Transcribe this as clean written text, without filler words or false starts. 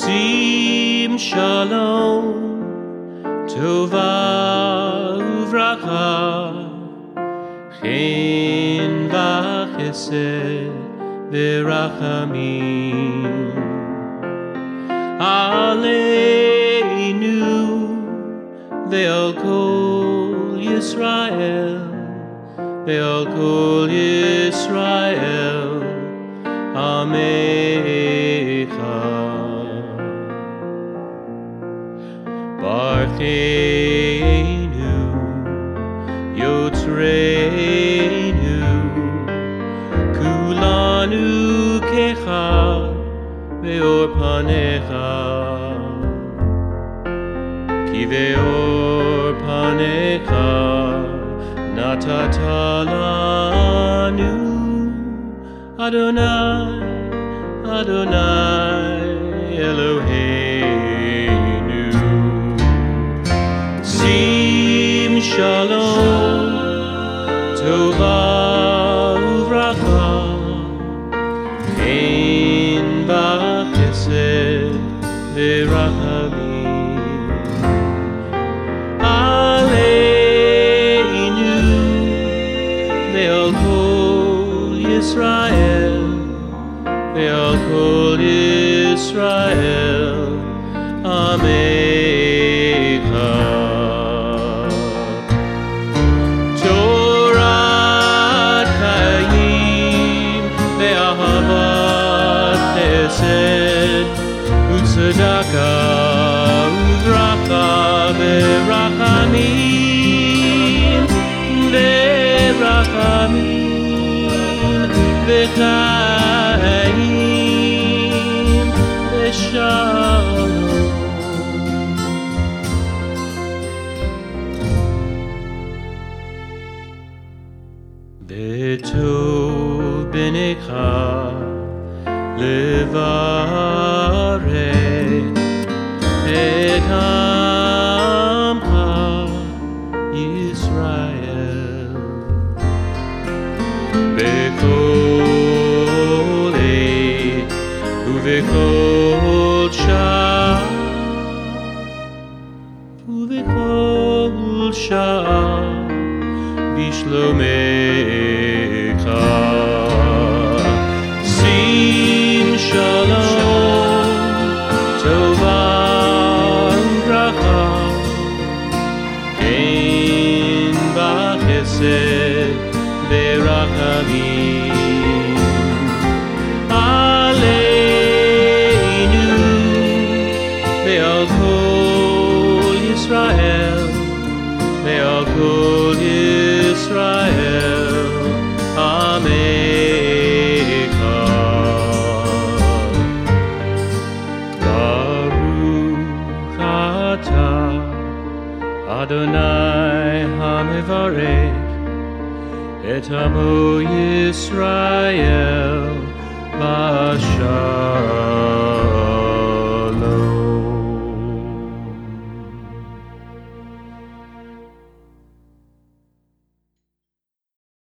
Sim shalom, tova uvracha, chen v'chesed v'rachamim aleinu ve'al kol Yisrael, ve'al kol Yisrael amecha. Barcheinu Yotzreinu Kulanu kechad ve'or panecha, ki ve'or panecha natata lanu Adonai, Adonai Eloheinu. Sim shalom, tova uvracha, chen v'chesed v'rachamim aleinu ve'al kol Yisrael, ve'al kol Yisrael amecha. Torah chayim ve'ahavat chesed u'tzedaka uvracha ve'rachamim ve'chayim ve'shalom. V'tov b'necha levarech et amcha Yisrael b'kol עת ובכל שעה ובכל שעה בשלומך. שים שלום, טובה וברכה, chen v'chesed v'rachamim aleinu ve'al kol Yisrael, ve'al kol Yisrael amecha. Baruch atah Adonai hamevarech et amo Yisrael